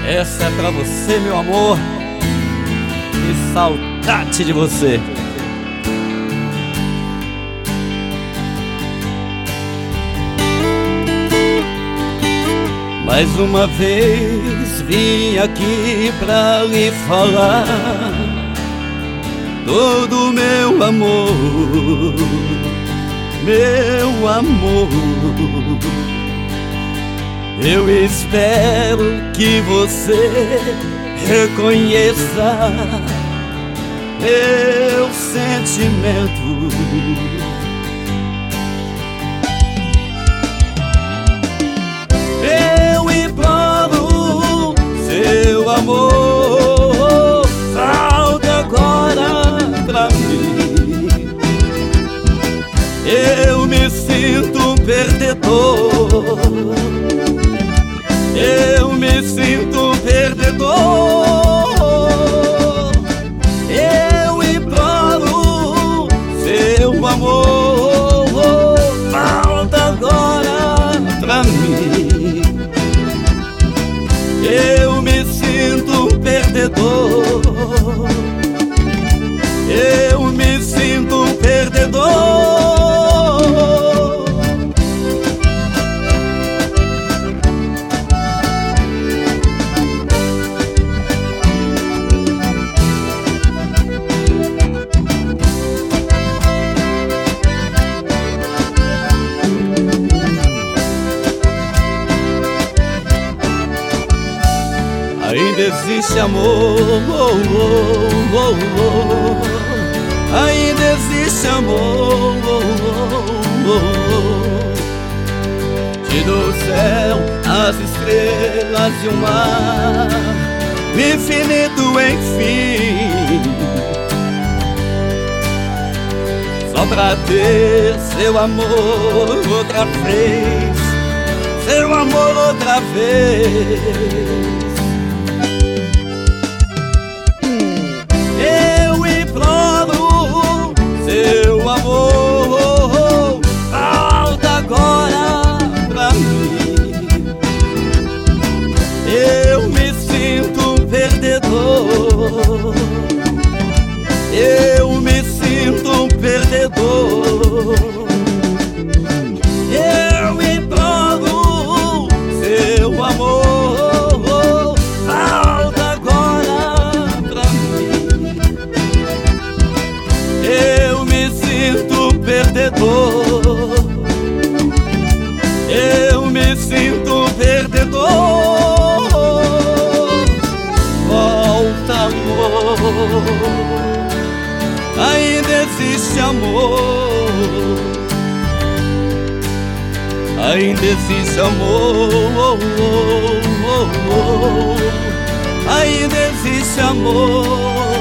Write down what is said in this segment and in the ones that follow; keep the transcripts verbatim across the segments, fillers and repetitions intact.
Essa é pra você, meu amor. Que saudade de você. Mais uma vez vim aqui pra lhe falar todo meu amor, meu amor. Eu espero que você reconheça meu sentimento. Eu imploro seu amor, volte agora pra mim. Eu me sinto um perdedor, eu me sinto um perdedor. Eu imploro seu amor, volta agora pra mim. Eu me sinto um perdedor, eu me sinto um perdedor. Ainda existe amor, oh, oh, oh, oh. Ainda existe amor, oh, oh, oh. Te dou o céu, as estrelas e o mar, o infinito enfim, só pra ter seu amor outra vez, seu amor outra vez. Seu amor, volta agora pra mim. Eu me sinto um perdedor, eu me sinto um perdedor. Eu imploro seu amor, volta agora pra mim. Eu me sinto um perdedor, eu me sinto um perdedor. Volta, amor, ainda existe amor, ainda existe amor, oh, oh, oh, oh. Ainda existe amor.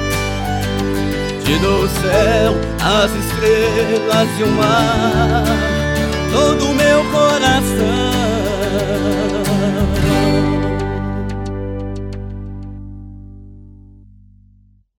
Te dou o céu, as estrelas e o mar,